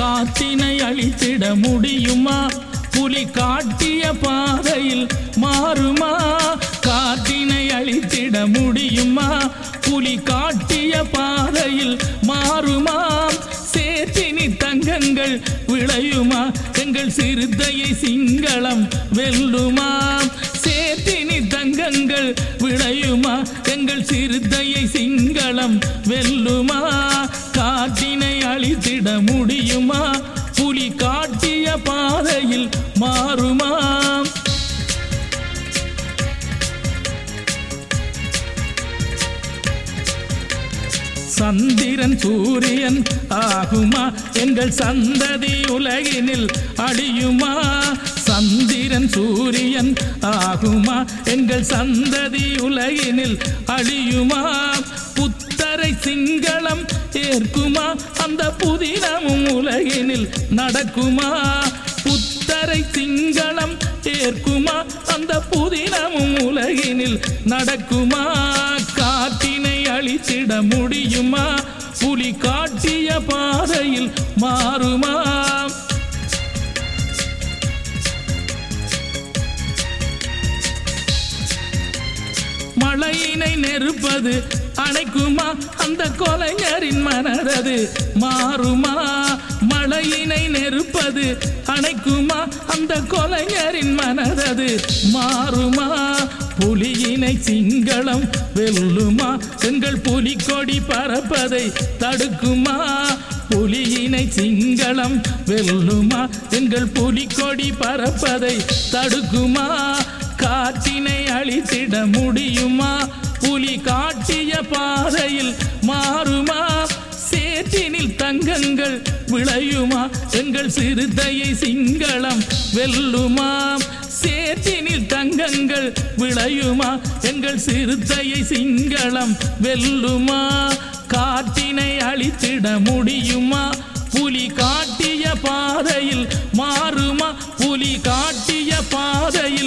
காற்றினை அழித்திட முடியுமா? புலி காட்டிய பாதையில் மாறுமா? காற்றினை அழித்திட முடியுமா? புலி காட்டிய பாதையில் மாறுமா? சேற்றினி தங்கங்கள் விளையுமா? எங்கள் சிறுத்தையை சிங்களம் வெல்லுமா? சேற்றினி தங்கங்கள் விளையுமா? எங்கள் சிறுத்தையை சிங்களம் வெல்லுமா? காற்றினை அழித்திட முடியுமா? புலி காட்டிய பாதையில் மாறுமா? சந்திரன் சூரியன் ஆகுமா? எங்கள் சந்ததி உலகினில் அழியுமா? சந்திரன் சூரியன் ஆகுமா? எங்கள் சந்ததி உலகினில் அழியுமா? புத்தரை சிங்களம் ஏற்குமா? அந்த புதினமும் உலகினில் நடக்குமா? புத்தரை சிங்களம் ஏற்குமா? அந்த புதினமும் உலகினில் நடக்குமா? காற்றினை அழித்திட முடியுமா? புலி காட்டிய பாதையில் மாறுமா? மழையினை நெருப்பது அணைக்குமா? அந்த கொலைஞரின் மனதது மாறுமா? மழையினை நெருப்பது அணைக்குமா? அந்த கொலைஞரின் மனதது மாறுமா? புலியினை சிங்களம் வெல்லுமா? எங்கள் புலிக்கொடி பறப்பதை தடுக்குமா? புலியினை சிங்களம் வெல்லுமா? எங்கள் புலிக்கொடி பறப்பதை தடுக்குமா? காற்றினை அழித்திட முடியுமா? புலி காட்டிய பாதையில் மாறுமா? சேற்றினில் தங்கங்கள் விளையுமா? எங்கள் சிறுத்தையை சிங்களம் வெல்லுமா? சேற்றினில் தங்கங்கள் விளையுமா? எங்கள் சிறுத்தையை சிங்களம் வெல்லுமா? காற்றினை அழித்திட முடியுமா? புலி காட்டிய பாதையில் மாறுமா? புலி காட்டிய பாதையில்